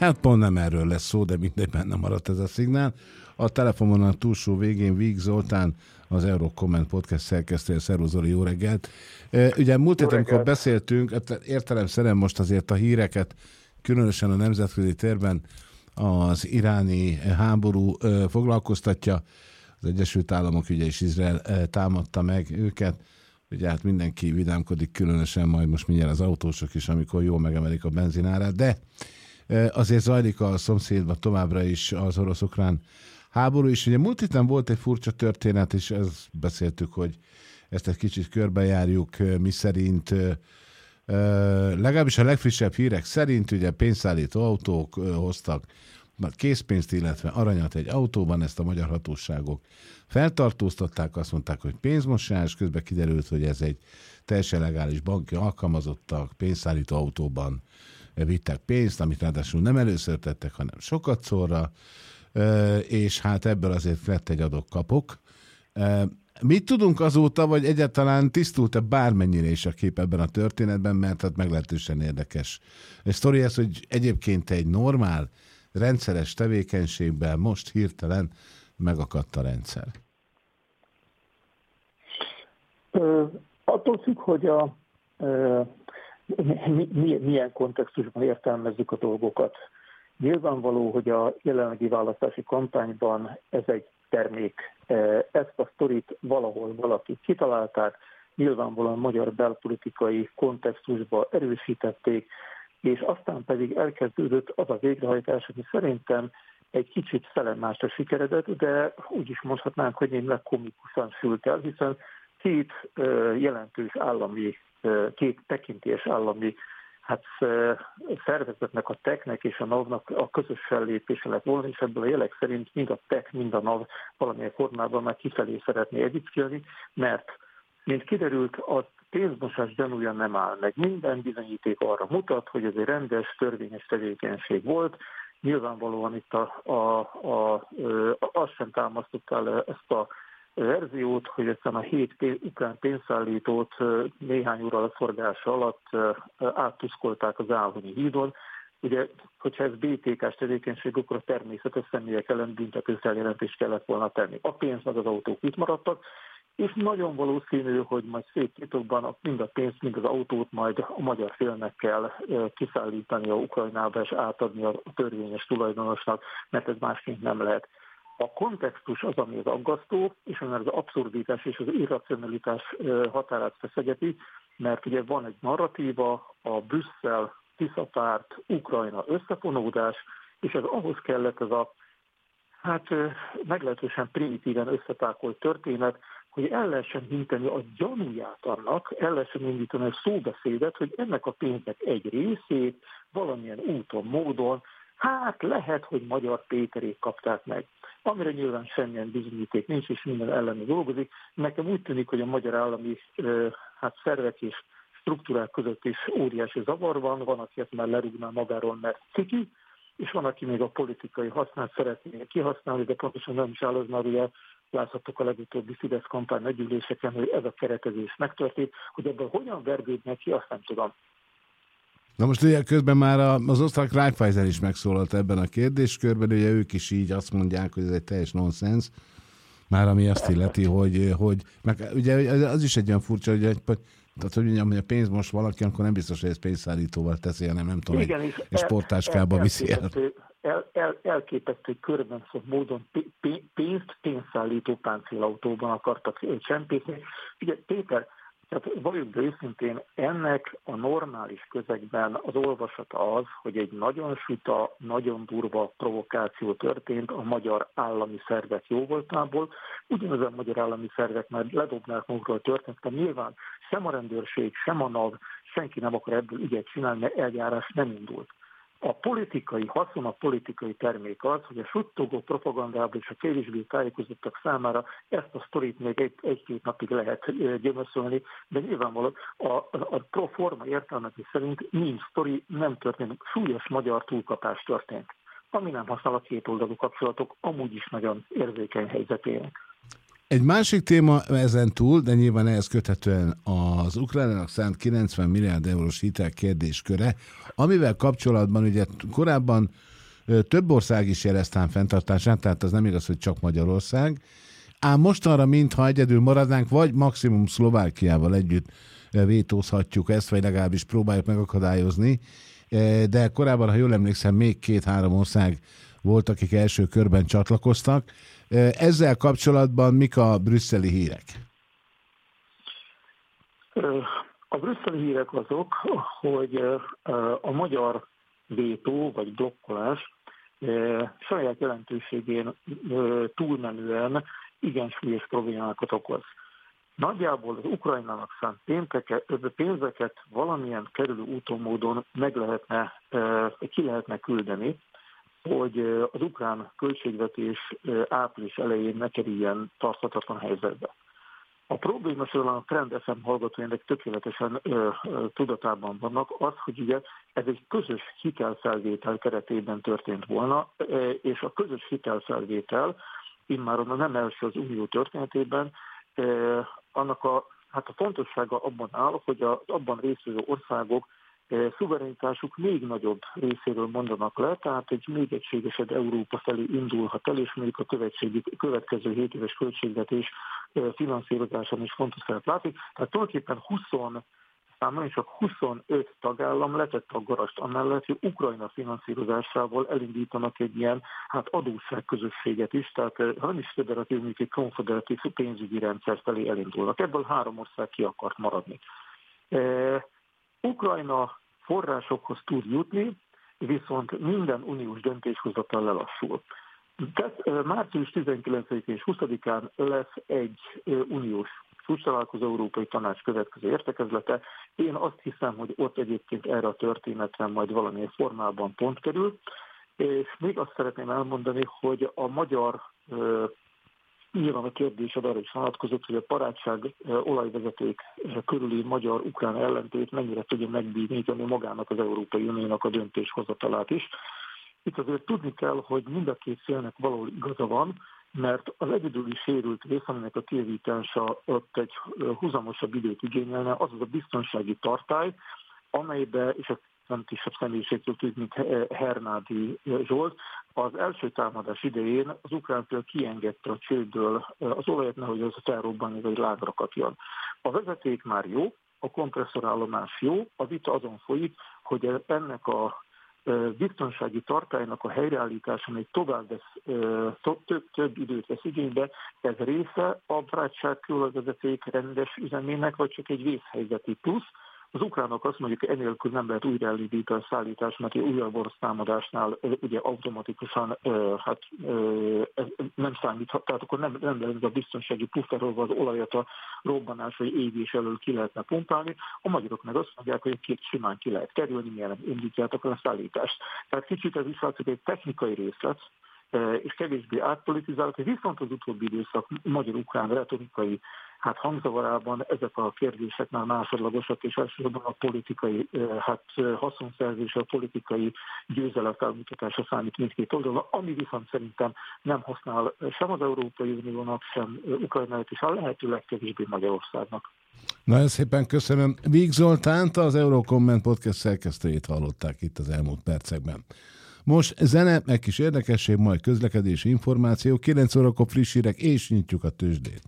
Hát pont nem erről lesz szó, de mindegy, benne maradt ez a szignál. A telefonon a túlsó végén Víg Zoltán, az Eurocomment Podcast szerkesztője. Szervusz Zoli, jó reggelt! Ugye múlt héten, amikor beszéltünk, értelemszerűen most azért a híreket, különösen a nemzetközi térben az iráni háború foglalkoztatja. Az Egyesült Államok ugye is Izrael támadta meg őket. Ugye hát mindenki vidámkodik, különösen majd most mindjárt az autósok is, amikor jól megemelik a benzinárát, de azért zajlik a szomszédban továbbra is az orosz-ukrán háború is. Ugye múlt héten volt egy furcsa történet, és ezt beszéltük, hogy ezt egy kicsit körbejárjuk, mi szerint legalábbis a legfrissebb hírek szerint ugye pénzszállító autók hoztak készpénzt, illetve aranyat egy autóban, ezt a magyar hatóságok feltartóztatták, azt mondták, hogy pénzmosás, közben kiderült, hogy ez egy teljesen legális banki alkalmazottak, pénzszállító autóban vittek pénzt, amit ráadásul nem először tettek, hanem sokat szorra, és hát ebből azért lett egy adok-kapok. Mit tudunk azóta, vagy egyáltalán tisztult-e bármennyire is a kép ebben a történetben, mert hát meglehetősen érdekes. A sztori ez, hogy egyébként egy normál, rendszeres tevékenységben most hirtelen megakadt a rendszer. Attól függ, hogy milyen kontextusban értelmezzük a dolgokat. Nyilvánvaló, hogy a jelenlegi választási kampányban ez egy termék. Ezt a sztorit valahol valaki kitalálták, nyilvánvalóan magyar belpolitikai kontextusba erősítették, és aztán pedig elkezdődött az a végrehajtás, ami szerintem egy kicsit felemásra sikeredett, de úgy is mondhatnánk, hogy némileg komikusan sült el, hiszen két jelentős állami, két tekintélyes állami szervezetnek, a TEK-nek és a NAV-nak a közös fellépése lett volna, és ebből a jelek szerint mind a TEK, mind a NAV valamilyen formában már kifelé szeretné együttélni, mert, mint kiderült, a pénzmosás gyanúja nem áll meg. Minden bizonyíték arra mutat, hogy ez egy rendes, törvényes tevékenység volt. Nyilvánvalóan itt azt sem támasztották ezt a verziót, hogy aztán a 7 ukrán pénzszállítót néhány óra a forgása alatt áttuszkolták az Áhonyi hídon. Ugye, hogyha ez BTK-s tevékenység, akkor a természetes személyek ellen büntetőfeljelentést kellett volna tenni. A pénz meg az autók itt maradtak, és nagyon valószínű, hogy majd szép titokban mind a pénzt, mind az autót majd a magyar félnek kell kiszállítani a Ukrajnába és átadni a törvényes tulajdonosnak, mert ez másként nem lehet. A kontextus az, ami az aggasztó, és ami az abszurditás és az irracionalitás határát feszegeti, mert ugye van egy narratíva, a Brüsszel, Tiszapárt, Ukrajna összefonódás, és ez ahhoz kellett ez a meglehetősen primitíven összetákolt történet, hogy el lehessen hinteni a gyanúját annak, el lehessen indítani a szóbeszédet, hogy ennek a pénznek egy részét valamilyen úton, módon, lehet, hogy Magyar Péterék kapták meg. Amire nyilván semmilyen bizonyíték nincs, és minden ellene dolgozik. Nekem úgy tűnik, hogy a magyar állami szervek és struktúrák között is óriási zavar van, aki ezt már lerúgná magáról, mert ciki, és van, aki még a politikai használt szeretné kihasználni, de pontosan nem is áll az már, ugye láthattuk a legutóbbi Fidesz kampány meggyűléseken, hogy ez a keretezés megtörtént, hogy ebből hogyan vergődnek ki, azt nem tudom. Na most ugye közben már az osztrák Raiffeisen is megszólalt ebben a kérdéskörben, ugye ők is így azt mondják, hogy ez egy teljes nonsens, már ami azt illeti, hogy meg, ugye az is egy olyan furcsa, hogy hogy a pénz most valaki, akkor nem biztos, hogy ez pénzszállítóval teszi, hanem nem tudom, egy sporttáskába viszi el. Elképesztő körben szó módon pénzt pénzszállító páncélautóban akartak csempészni. Ugye Péter, tehát vagyunk be őszintén, ennek a normális közegben az olvasata az, hogy egy nagyon süta, nagyon durva provokáció történt a magyar állami szervek jóvoltából. Ugyanaz a magyar állami szervek már ledobnák magukról a történetet, nyilván sem a rendőrség, sem a NAV, senki nem akar ebből ügyet csinálni, mert eljárás nem indult. A politikai haszon, a politikai termék az, hogy a suttogó propagandában és a kevésbé tájékozottak számára ezt a sztorit még egy-két napig lehet gyömöszölni, de nyilvánvalóan a proforma értelmezés szerint nincs sztori, nem történik. Súlyos magyar túlkapás történt, ami nem használ a kétoldalú kapcsolatok amúgy is nagyon érzékeny helyzetének. Egy másik téma ezen túl, de nyilván ehhez köthetően az Ukrajnának szánt 90 milliárd eurós hitel kérdésköre, amivel kapcsolatban ugye korábban több ország is jelezte fenntartását, tehát az nem igaz, hogy csak Magyarország. Ám mostanra mintha egyedül maradnánk, vagy maximum Szlovákiával együtt vétózhatjuk ezt, vagy legalábbis próbáljuk megakadályozni. De korábban, ha jól emlékszem, még 2-3 ország volt, akik első körben csatlakoztak. Ezzel kapcsolatban mik a brüsszeli hírek? A brüsszeli hírek azok, hogy a magyar vétó vagy blokkolás saját jelentőségén túlmenően igen súlyos problémákat okoz. Nagyjából az Ukrajnának szánt pénzeket valamilyen kerülő úton módon ki lehetne küldeni, hogy az ukrán költségvetés április elején ne kerüljen tarthatatlan helyzetbe. A probléma során a Trend FM hallgatóinak tökéletesen tudatában vannak az, hogy ugye ez egy közös hitelfelvétel keretében történt volna, és a közös hitelfelvétel immáron nem első az Unió történetében, annak a fontossága abban áll, hogy az abban résztvevő országok szuverenitásuk még nagyobb részéről mondanak le, tehát egy még egységesebb Európa felé indulhat el, és mondjuk a következő 7 éves költségvetés finanszírozásán is fontos szerep látszik. Tehát tulajdonképpen csak 25 tagállam letett a garast amellett, hogy Ukrajna finanszírozásával elindítanak egy ilyen adósságközösséget is, tehát ha nem is federatív, mondjuk egy konfederatív pénzügyi rendszer felé elindulnak. Ebből 3 ország ki akart maradni. Ukrajna forrásokhoz tud jutni, viszont minden uniós döntéshozatal lelassul. Tehát március 19 és 20-án lesz egy uniós csúcstalálkozó, Európai Tanács következő értekezlete. Én azt hiszem, hogy ott egyébként erre a történetre majd valamilyen formában pont kerül. És még azt szeretném elmondani, hogy a magyar nyilván a kérdés arra is vonatkozott, hogy a barátság olajvezeték körüli magyar-ukrán ellentét mennyire tudja megbízítani magának az Európai Uniónak a döntéshozatalát is. Itt azért tudni kell, hogy mind a két félnek valahol igaza van, mert az egyedüli sérült rész, aminek a kijavítása ott egy húzamosabb időt igényelne, az a biztonsági tartály, amelybe, és ezt nem kisebb személyiségtől tűnik, mint Hernádi Zsolt, az első támadás idején az ukrán fél kiengedte a csődből az olajat, nehogy az felrobbanni, vagy lágra kapjon. A vezeték már jó, a kompresszorállomás jó, a vita azon folyik, hogy ennek a biztonsági tartálynak a helyreállítása még több időt vesz igénybe, ez része a barátságkőolajvezeték rendes üzemének, vagy csak egy vészhelyzeti plusz. Az ukránok azt mondjuk, hogy enélkül nem lehet újra elindítani a szállítást, mert egy újabb orosz támadásnál ugye automatikusan nem számíthat, tehát akkor nem lehet a biztonsági pufferről az olajat a robbanás vagy égés elől ki lehetne pumpálni. A magyarok meg azt mondják, hogy két simán ki lehet kerülni, milyen indítjátok a szállítást. Tehát kicsit ez is látszik egy technikai részlet, és kevésbé átpolitizált, viszont az utóbbi időszak magyar-ukrán retorikai hangzavarában ezek a kérdések már másodlagosak, és elsősorban a politikai haszonszerzés, a politikai győzelem felmutatása számít mindkét oldalon, ami viszont szerintem nem használ sem az Európai Uniónak, sem Ukrajnának, és a lehető legkevésbé Magyarországnak. Nagyon szépen köszönöm. Víg Zoltánt, az Eurocomment podcast szerkesztőjét hallották itt az elmúlt percekben. Most zene, meg kis érdekesség, majd közlekedési információ, 9 órakor friss hírek, és nyitjuk a tőzsdét.